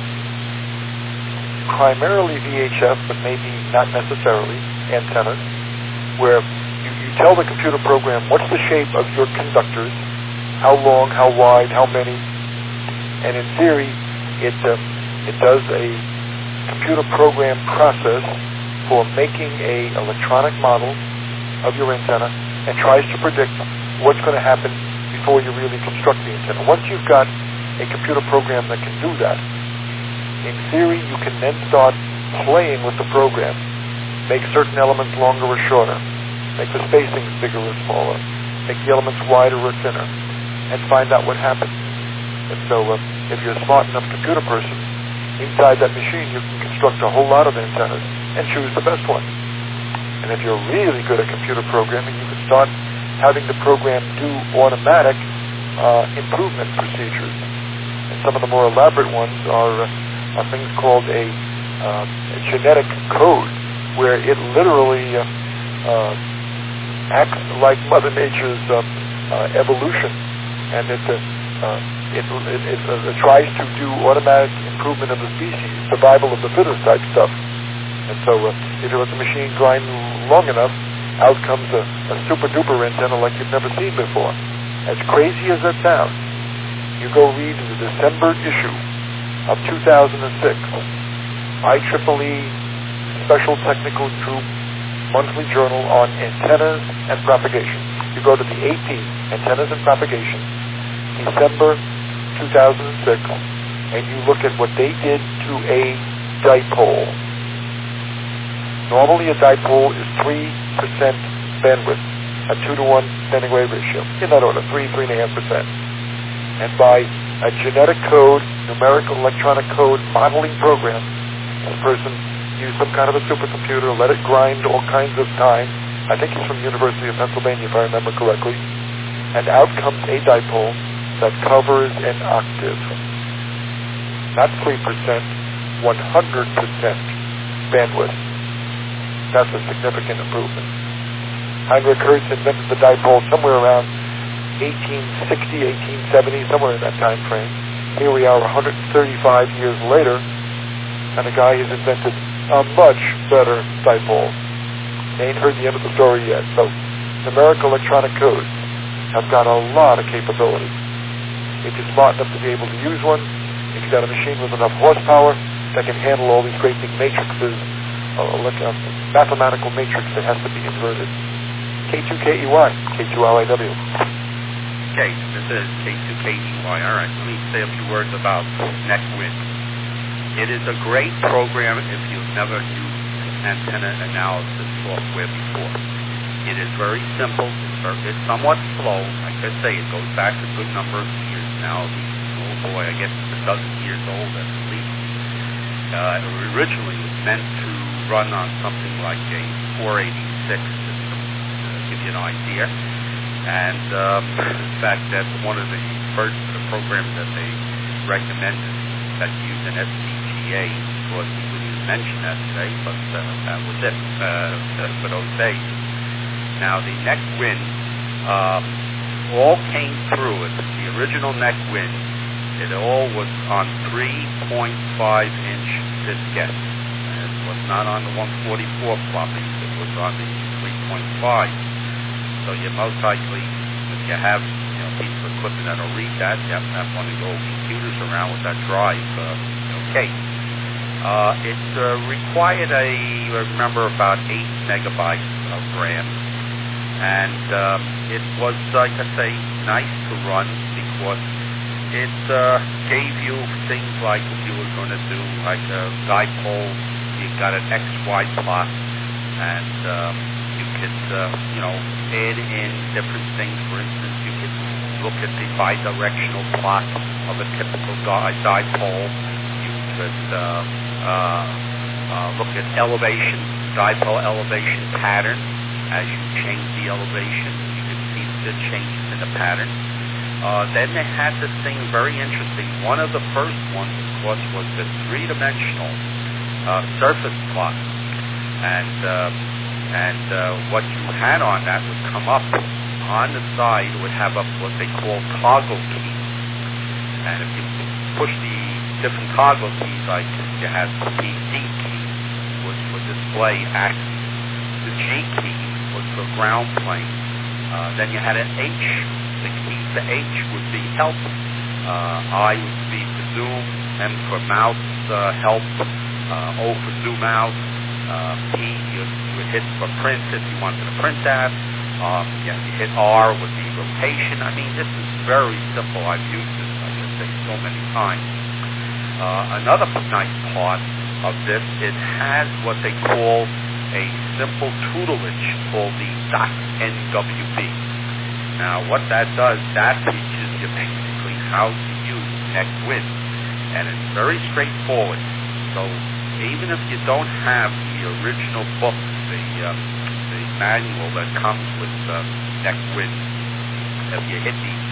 [SPEAKER 1] primarily V H F, but maybe not necessarily, antennas, where you, you tell the computer program what's the shape of your conductors, how long, how wide, how many, and in theory, it uh, it does a computer program process for making a electronic model of your antenna and tries to predict what's going to happen before you really construct the antenna. Once you've got a computer program that can do that, in theory, you can then start playing with the program, make certain elements longer or shorter, make the spacings bigger or smaller, make the elements wider or thinner, and find out what happens. And so uh, if you're a smart enough computer person, inside that machine you can construct a whole lot of antennas and choose the best one. And if you're really good at computer programming, you can start having the program do automatic uh, improvement procedures. And some of the more elaborate ones are, uh, are things called a, uh, a genetic code, where it literally uh, uh, acts like Mother Nature's uh, uh, evolution, and it, uh, uh, it, it, it uh, tries to do automatic improvement of the species, survival of the fittest type stuff. And so uh, if you let the machine grind long enough, out comes a, a super-duper antenna like you've never seen before. As crazy as that sounds, you go read the December issue of two thousand six, I triple E Special Technical Group Monthly Journal on Antennas and Propagation. You go to the A P, Antennas and Propagation, December two thousand six, and you look at what they did to a dipole. Normally a dipole is three percent bandwidth, a two to one standing wave ratio, in that order, three, three and a half percent. And by a genetic code, numerical electronic code modeling program, this person used some kind of a supercomputer, let it grind all kinds of time. I think he's from the University of Pennsylvania, if I remember correctly. And out comes a dipole that covers an octave. Not three percent, one hundred percent bandwidth. That's a significant improvement. Heinrich Hertz invented the dipole somewhere around eighteen sixty, eighteen seventy, somewhere in that time frame. Here we are one hundred thirty-five years later, and a guy has invented a much better dipole. They ain't heard the end of the story yet. So numerical electronic codes have got a lot of capability. If you're smart enough to be able to use one, if you've got a machine with enough horsepower that can handle all these great big matrices, uh, like a mathematical matrix that has to be inverted. K two K E Y, K two L I W.
[SPEAKER 5] Okay, this is K two K E Y. All right, let me say a few words about NextWin. It is a great program if you've never used antenna analysis software before. It is very simple. It's, very, it's somewhat slow. Like I say, it goes back a good number of years now. Oh boy, I guess it's a dozen years old at least. Uh, it originally was meant to run on something like a four eighty-six system, to give you an idea. And um, in fact, that's one of the first programs that they recommended that used an S C G A. Of course, we wouldn't even mention that today, but uh, that was it uh, for those days. Now, the NextWin um, all came through. It, the original NextWin, it all was on three point five inch diskette. It was not on the one forty-four floppies. It was on the three point five. So you most likely, if you have you know, a piece of equipment that'll read that, you have to have one of the old computers around with that drive. Uh, okay. Uh, it uh, required a, I remember, about eight megabytes of RAM. And um, it was, like I say, nice to run because it uh, gave you things like you were going to do, like a dipole. You got an X Y plot, and um, you could, uh, you know, add in different things. For instance, you could look at the bidirectional plot of a typical di- dipole. You could uh, uh, uh, look at elevation dipole elevation pattern. As you change the elevation, you can see the changes in the pattern. Uh, then they had this thing very interesting. One of the first ones, of course, was the three-dimensional uh, surface plot. And uh, and uh, what you had on that would come up on the side, would have up what they call toggle keys. And if you push the different toggle keys, like you had the D key, which would display axis. The G key was for ground plane. Uh, then you had an H. The key to H would be help. Uh, I would be for zoom. M for mouse uh, help. Uh, O for zoom out. Uh, P you, you would hit for print if you wanted to print that. Um, yeah, you hit R would be rotation. I mean, this is very simple. I've used this, like I say, so many times. Uh, another nice part of this, it has what they call a simple tutelage called the .N W B. Now, what that does, that teaches you basically how to use NECWIN, and it's very straightforward. So, even if you don't have the original book, the uh, the manual that comes with uh, NECWIN, if you hit the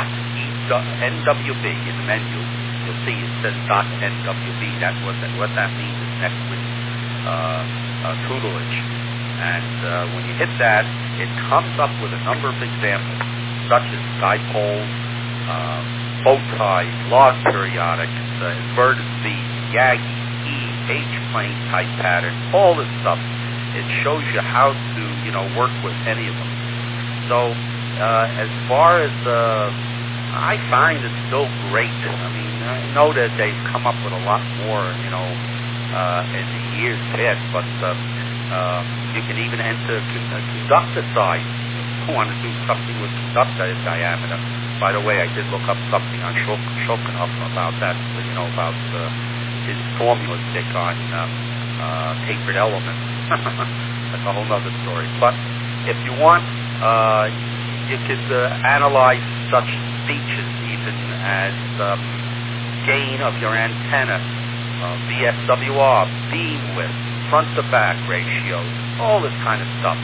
[SPEAKER 5] .N W B in the menu, you'll see it says .N W B. That's what that, what that means is NECWIN uh, uh, tutelage. And uh, when you hit that, it comes up with a number of examples, such as dipoles, uh, bow ties, log periodics, uh, inverted V, Yagi, E, H-plane type pattern, all this stuff. It shows you how to, you know, work with any of them. So, uh, as far as uh, I find it's still great. I mean, I know that they've come up with a lot more, you know, uh, in the years past, but uh, uh, you can even enter con- uh, conductor size. You want to do something with conductor diameter. By the way, I did look up something on Shokanoff about that, you know, about uh, his formula stick on um, uh, tapered elements. That's a whole other story. But if you want, uh, you could uh, analyze such features even as um, gain of your antenna, uh, V S W R, beam width, front to back ratios, all this kind of stuff.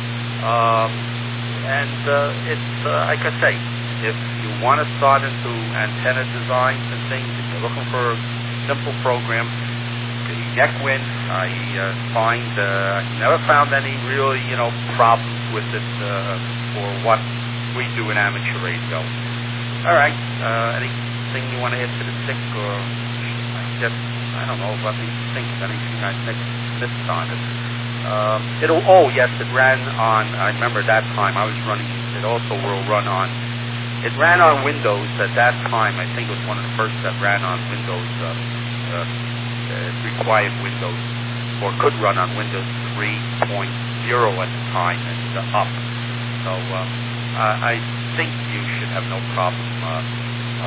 [SPEAKER 5] Um, and uh, it's, uh, like I say, if you want to start into antenna designs and things, if you're looking for a simple program, the NECWIN, I uh, find, uh, I never found any really, you know, problems with it uh, for what we do in amateur radio. All right, uh, anything you want to add to the stick, or I guess, I don't know, let me think of anything I missed on it. Um, it'll, oh yes, it ran on, I remember that time I was running, it also will run on, it ran on Windows at that time. I think it was one of the first that ran on Windows, uh, uh, uh, required Windows, or could run on Windows three point oh at the time and uh, up. So um, I, I think you should have no problem uh, uh,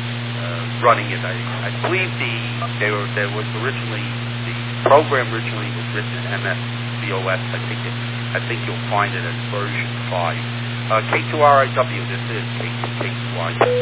[SPEAKER 5] uh, running it. I, I believe the they were there was originally the program originally was written in M S V O S. I think it, I think you'll find it as version five. Uh, K two R I W. This is K two R I W.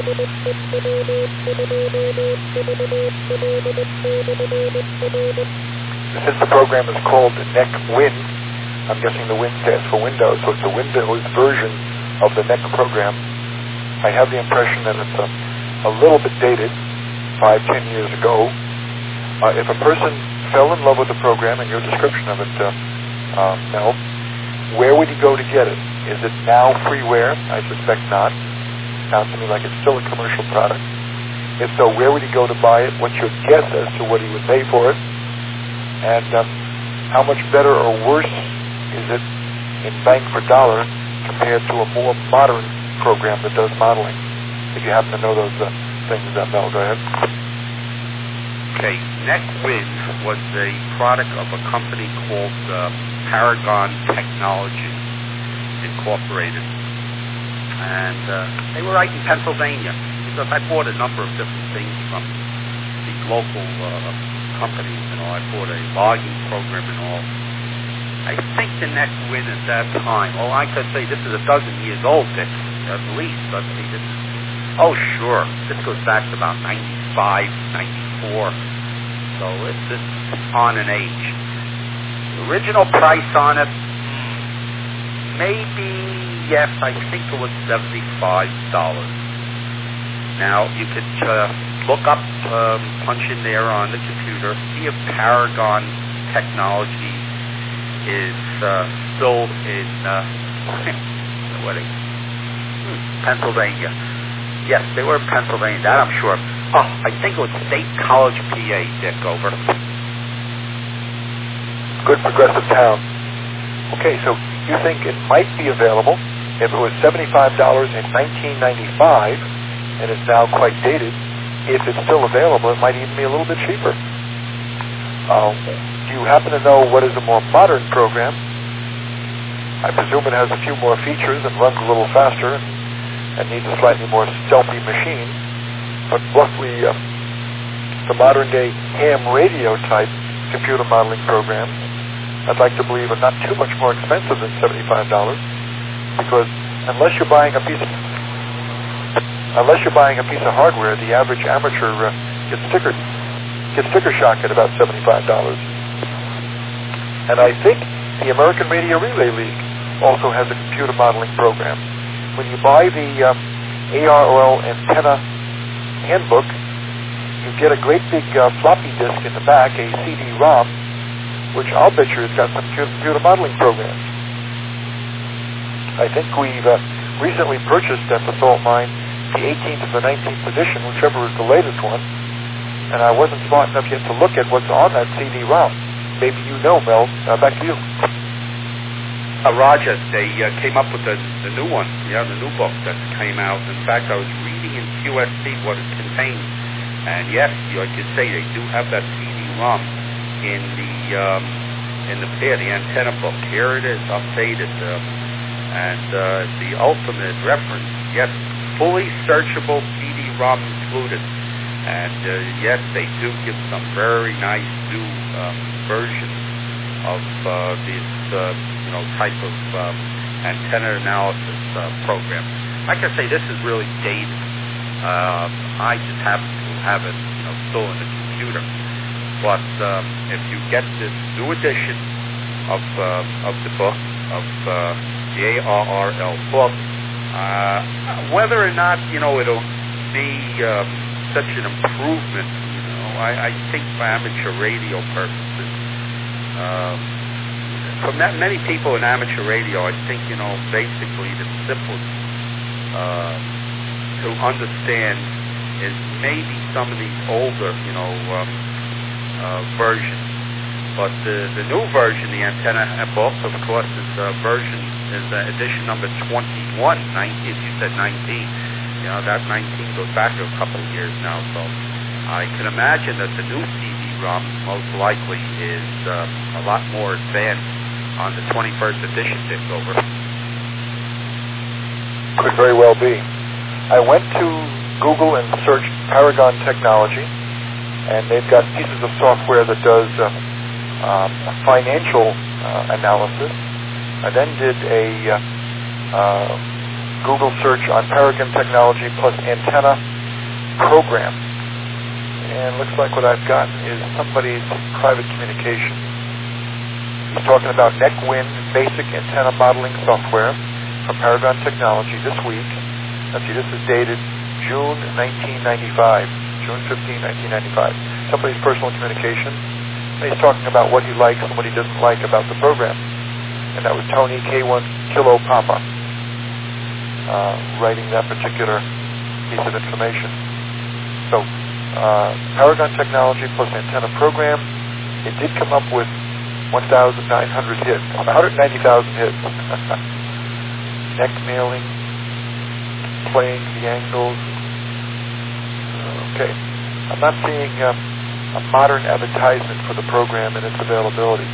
[SPEAKER 1] Since the program is called NECWIN, I'm guessing the Win stands for Windows, so it's a Windows version of the NEC program. I have the impression that it's a, a little bit dated, five, ten years ago. Uh, if a person fell in love with the program and your description of it, uh, uh, Mel, where would he go to get it? Is it now freeware? I suspect not. Sounds to me like it's still a commercial product. If so, where would he go to buy it? What's your guess as to what he would pay for it? And um, how much better or worse is it in bang for dollar compared to a more modern program that does modeling? If you happen to know those uh, things, uh, Mel, go ahead.
[SPEAKER 5] Okay, NECWIN was a product of a company called uh, Paragon Technology Incorporated, and uh, they were right in Pennsylvania, because I bought a number of different things from these local uh, companies and all. I bought a logging program and all. I think the NECWIN at that time, oh, I could say this is a dozen years old, Dick, at least. Let's see, this is, oh, sure, this goes back to about ninety-five, ninety-four, so it's, it's on an age. Original price on it, maybe, yes, I think it was seventy-five dollars. Now, you could uh, look up, um, punch in there on the computer, see if Paragon Technology is uh, still in uh, what is, hmm, Pennsylvania. Yes, they were in Pennsylvania, that I'm sure. Oh, I think it was State College, P A, Dick, over.
[SPEAKER 1] Good progressive town. Okay, so you think it might be available if it was seventy-five dollars in nineteen ninety-five, and it's now quite dated. If it's still available, it might even be a little bit cheaper. Um, do you happen to know what is a more modern program? I presume it has a few more features and runs a little faster and, and needs a slightly more stealthy machine. But roughly, uh, the modern-day ham radio type computer modeling programs, I'd like to believe, are not too much more expensive than seventy-five dollars, because unless you're buying a piece of unless you're buying a piece of hardware, the average amateur uh, gets sticker gets sticker shock at about seventy-five dollars. And I think the American Radio Relay League also has a computer modeling program. When you buy the um, A R O L antenna handbook, you get a great big uh, floppy disk in the back, a C D ROM, which I'll bet you has got some computer modeling programs. I think we've uh, recently purchased at the salt mine the eighteenth or the nineteenth edition, whichever is the latest one, and I wasn't smart enough yet to look at what's on that C D ROM. Maybe you know, Mel. Uh, back to you.
[SPEAKER 5] Uh, Roger, they uh, came up with the, the new one, yeah, the new book that came out. In fact, I was reading in Q S T what it contains, and yes, like you say, they do have that C D ROM in the um, in the yeah, the antenna book. Here it is, updated, uh, and uh, the ultimate reference. Yes, fully searchable C D ROM included, and uh, yes, they do give some very nice new um, versions of uh, this uh, you know type of um, antenna analysis uh, program. Like I say, this is really dated. Uh, I just happen to have it, you know, still in the computer. But um, if you get this new edition of uh, of the book of uh, the A R R L book, uh, whether or not you know it'll be um, such an improvement, you know, I, I think for amateur radio purposes, um, for many people in amateur radio, I think you know basically the simplest uh, to understand is maybe some of these older, you know. Um, Uh, version, but the the new version, the antenna book, of course, is uh, version is uh, edition number twenty-one. nineteen, you said nineteen. You know that nineteen goes back to a couple of years now, so I can imagine that the new C D ROM most likely is uh, a lot more advanced on the twenty-first edition. Dick, over.
[SPEAKER 1] Could very well be. I went to Google and searched Paragon Technology, and they've got pieces of software that does uh, um, financial uh, analysis. I then did a uh, uh, Google search on Paragon Technology plus antenna program. And looks like what I've gotten is somebody's private communication. He's talking about Neckwind basic antenna modeling software from Paragon Technology this week. Let's see, this is dated June nineteen ninety-five. June fifteenth, nineteen ninety-five. Somebody's personal communication. And he's talking about what he likes and what he doesn't like about the program. And that was Tony K one Kilo Papa uh, writing that particular piece of information. So, uh, Paragon Technology plus antenna program, it did come up with one thousand nine hundred hits, one hundred ninety thousand hits. Neck mailing, playing the angles. Okay. I'm not seeing um, a modern advertisement for the program and its availability.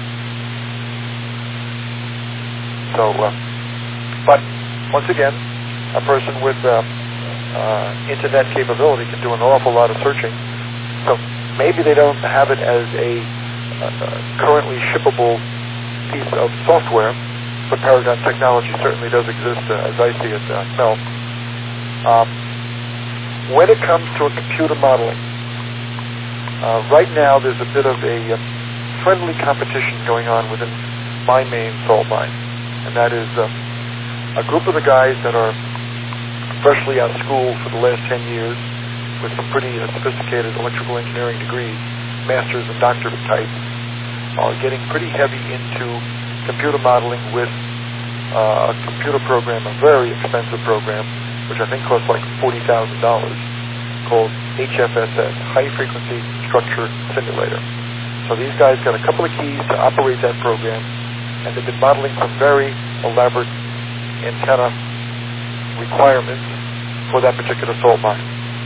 [SPEAKER 1] So, uh, but once again, a person with uh, uh, internet capability can do an awful lot of searching. So maybe they don't have it as a uh, currently shippable piece of software, but Paragon Technology certainly does exist uh, as I see it, uh, Mel. Um, when it comes to a computer modeling, uh, right now there's a bit of a uh, friendly competition going on within my main salt mine, and that is uh, a group of the guys that are freshly out of school for the last ten years with some pretty uh, sophisticated electrical engineering degrees, masters and doctorate type, are getting pretty heavy into computer modeling with uh, a computer program, a very expensive program, which I think costs like forty thousand dollars, called H F S S, High Frequency Structure Simulator. So these guys got a couple of keys to operate that program, and they've been modeling some very elaborate antenna requirements for that particular salt mine.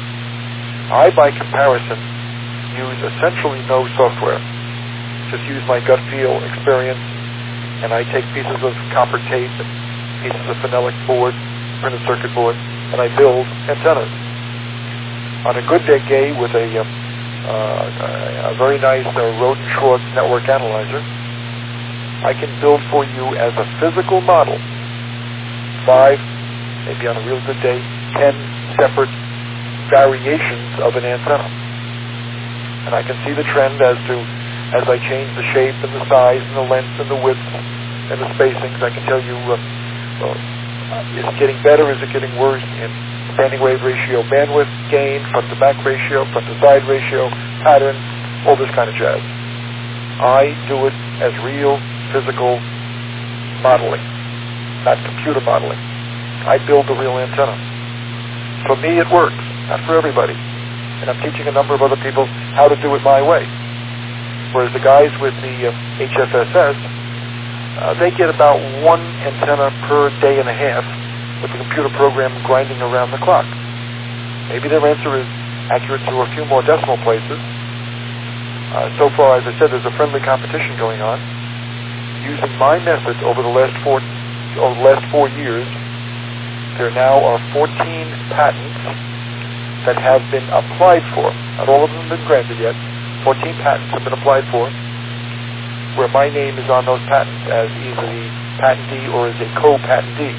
[SPEAKER 1] I, by comparison, use essentially no software. Just use my gut feel experience, and I take pieces of copper tape and pieces of phenolic board, printed circuit board, and I build antennas. On a good day with a, um, uh, a very nice uh, Roden-Schwartz network analyzer, I can build for you as a physical model five, maybe on a real good day, ten separate variations of an antenna. And I can see the trend as to, as I change the shape and the size and the length and the width and the spacings. I can tell you, uh, well, is it getting better, is it getting worse in standing wave ratio, bandwidth, gain, front-to-back ratio, front-to-side ratio, pattern, all this kind of jazz. I do it as real physical modeling, not computer modeling. I build the real antenna. For me, it works, not for everybody. And I'm teaching a number of other people how to do it my way. Whereas the guys with the uh, H F S S, uh, they get about one antenna per day and a half with the computer program grinding around the clock. Maybe their answer is accurate to a few more decimal places. Uh, so far, as I said, there's a friendly competition going on. Using my method over the last four, over the last four years, there now are fourteen patents that have been applied for. Not all of them have been granted yet. fourteen patents have been applied for, where my name is on those patents as either the patentee or as a co-patentee.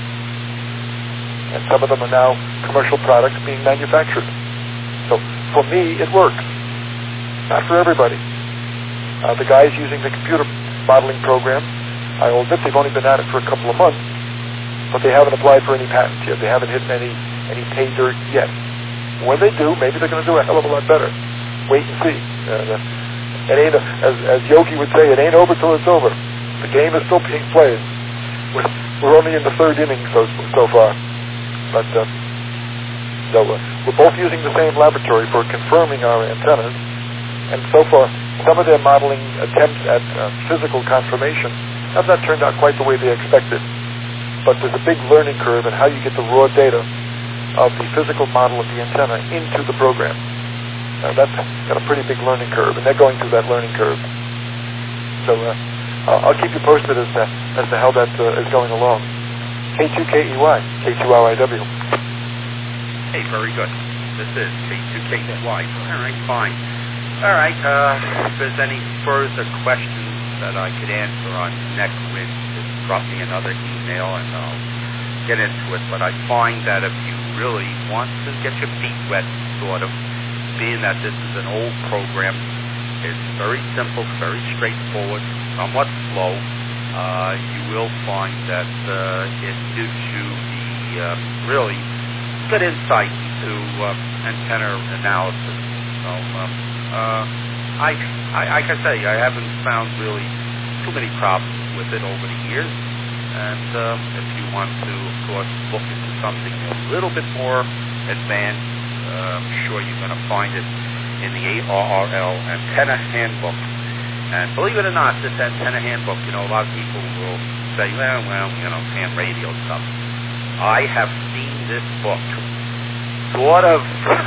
[SPEAKER 1] And some of them are now commercial products being manufactured. So for me, it works. Not for everybody. Uh, the guys using the computer modeling program, I will admit they've only been at it for a couple of months, but they haven't applied for any patents yet. They haven't hit any, any pay dirt yet. When they do, maybe they're going to do a hell of a lot better. Wait and see. Uh, it ain't, a, as, as Yogi would say, it ain't over till it's over. The game is still being played. We're, we're only in the third inning so, so far. But uh, so uh, we're both using the same laboratory for confirming our antennas, and so far some of their modeling attempts at uh, physical confirmation have not turned out quite the way they expected. But there's a big learning curve in how you get the raw data of the physical model of the antenna into the program. Now that's got a pretty big learning curve, and they're going through that learning curve. So uh, I'll keep you posted as to, as to how that uh, is going along. K two K E Y, K two R I W.
[SPEAKER 5] Hey, very good. This is K two K E Y. All right, fine. All right, uh, if there's any further questions that I could answer on NextWin, just drop me another email and I'll get into it. But I find that if you really want to get your feet wet, sort of, being that this is an old program, it's very simple, very straightforward, somewhat slow. Uh, you will find that uh, it gives you the uh, really good insight into uh, antenna analysis. So, um, uh, I, I, like I say, I haven't found really too many problems with it over the years. And um, if you want to, of course, look into something a little bit more advanced, uh, I'm sure you're going to find it in the A R R L Antenna Handbook. And believe it or not, this antenna handbook, you know, a lot of people will say, well, well, you know, ham radio stuff. I have seen this book sort of,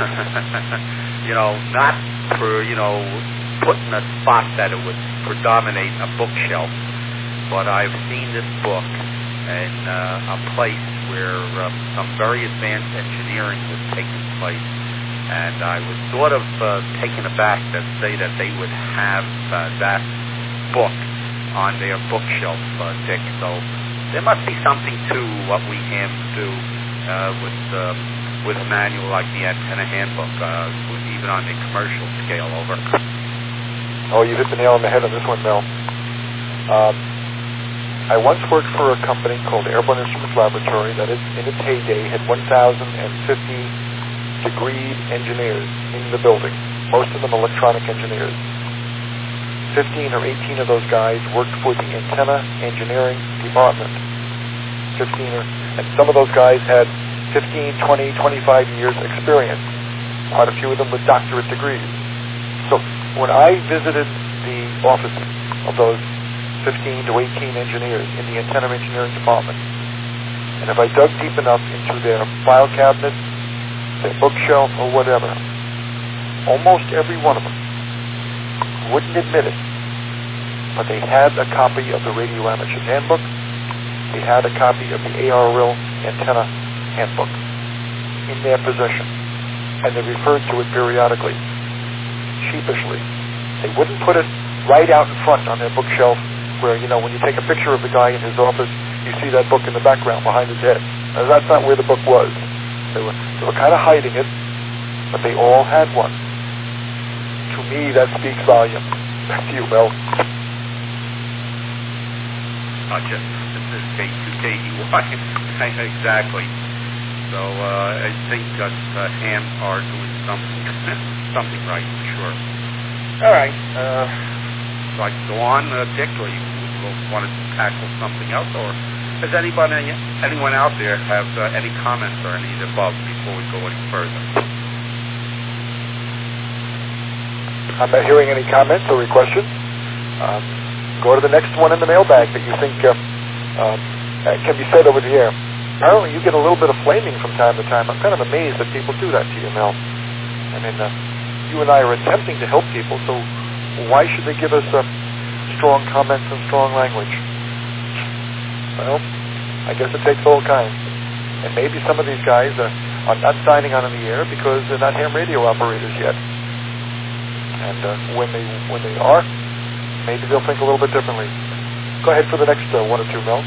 [SPEAKER 5] you know, not for, you know, put in a spot that it would predominate a bookshelf, but I've seen this book in uh, a place where uh, some very advanced engineering was taking place. And I was sort of uh, taken aback to say that they would have uh, that book on their bookshelf, uh, Dick. So there must be something to what we hams do uh, with uh, with a manual like the Antenna Handbook, uh, with even on the commercial scale. Over.
[SPEAKER 1] Oh, you hit the nail on the head on this one, Mel. Um, I once worked for a company called Airborne Instruments Laboratory that is, in its heyday had one thousand fifty degreed engineers in the building, most of them electronic engineers. fifteen or eighteen of those guys worked for the antenna engineering department. fifteen or, and some of those guys had fifteen, twenty, twenty-five years experience. Quite a few of them with doctorate degrees. So when I visited the offices of those fifteen to eighteen engineers in the antenna engineering department, and if I dug deep enough into their file cabinet, their bookshelf, or whatever, almost every one of them wouldn't admit it, but they had a copy of the Radio Amateur's Handbook, they had a copy of the A R R I L Antenna Handbook in their possession, and they referred to it periodically, sheepishly. They wouldn't put it right out in front on their bookshelf where, you know, when you take a picture of the guy in his office, you see that book in the background behind his head. Now, that's not where the book was. They were, they were kind of hiding it, but they all had one. To me, that speaks volumes. Back to you, Mel.
[SPEAKER 5] Not just this is K two K E Y. Exactly. So uh, I think that uh, hams are doing something, something right, for sure. All right. Uh, so I can go on, uh, Dick, or you want to tackle something else, or does anybody, anyone out there have uh, any comments or any of the above before we go any further?
[SPEAKER 1] I'm not hearing any comments or any questions. Um, go to the next one in the mailbag that you think uh, um, can be said over the air. Apparently you get a little bit of flaming from time to time. I'm kind of amazed that people do that to you, Mel. I mean, uh, you and I are attempting to help people, so why should they give us uh, strong comments and strong language? Well, I guess it takes all kinds. And maybe some of these guys uh, are not signing on in the air because they're not ham radio operators yet. And uh, when they when they are, maybe they'll think a little bit differently. Go ahead for the next uh, one or two, Mel.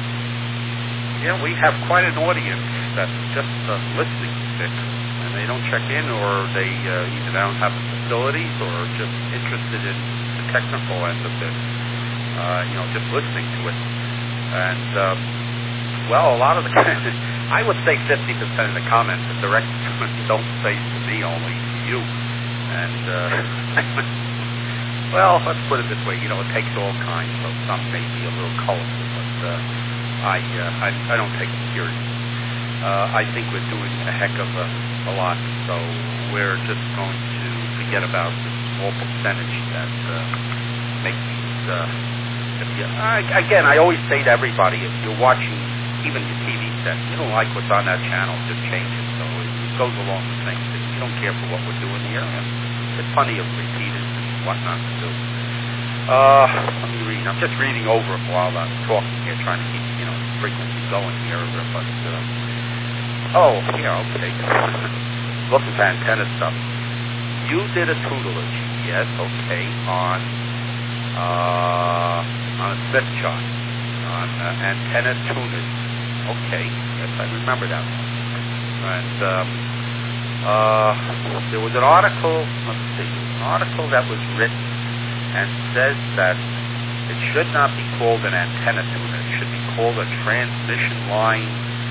[SPEAKER 5] Yeah, we have quite an audience that's just uh, listening to it, and they don't check in, or they uh, either don't have the facilities, or just interested in the technical end of it. Uh, you know, just listening to it. And um, well, a lot of the I would say fifty percent of the comments are directed to me, don't say to me only, to you. And uh, well, let's put it this way. You know, it takes all kinds. So some may be a little colorful, but. Uh, I, uh, I I don't take it serious. Uh, I think we're doing a heck of a, a lot, so we're just going to forget about the small percentage that uh, make these. Uh, you, I, again, I always say to everybody, if you're watching even your T V set, you don't like what's on that channel, just change it. So it, it goes along with things. If you don't care for what we're doing here, there's plenty of repeaters and whatnot to do. Uh, let me read. I'm just reading over it while I'm talking here, trying to keep, you know, frequency going here. But, uh, oh, yeah, okay. Looking for antenna stuff. You did a tutelage, yes, okay, on uh, on a Smith chart, on uh, antenna tuners. Okay, yes, I remember that one. And um, uh, there was an article, let's see, an article that was written and says that it should not be called an antenna tuner. It should be called a transmission line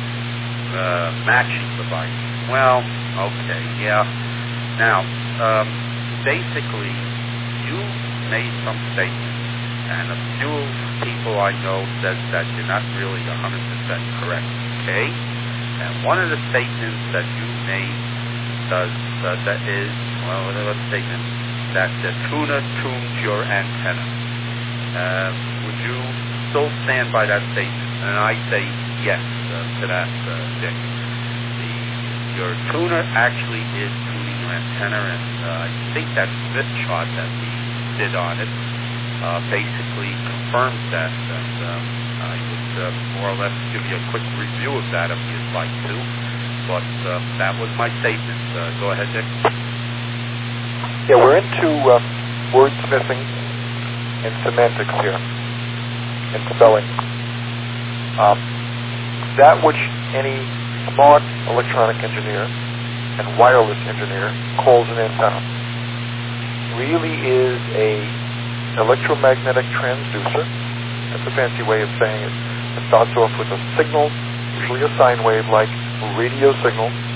[SPEAKER 5] uh, matching device. Well, okay, yeah. Now, um, basically, you made some statements, and a few people I know says that you're not really one hundred percent correct, okay? And one of the statements that you made does, uh, that is, well, what statement? That the tuner tunes your antenna. Uh, would you still stand by that statement? And I say yes uh, to that, uh, Dick. The, your tuner actually is tuning your antenna, and uh, I think that Smith chart that we did on it uh, basically confirms that. And um, I would uh, more or less give you a quick review of that if you'd like to. But uh, that was my statement. Uh, go ahead, Dick.
[SPEAKER 1] Yeah, we're into uh, wordsmithing and semantics here, and spelling. Um, that which any smart electronic engineer and wireless engineer calls an antenna. really is a electromagnetic transducer. That's a fancy way of saying it. It starts off with a signal, usually a sine wave like a radio signal,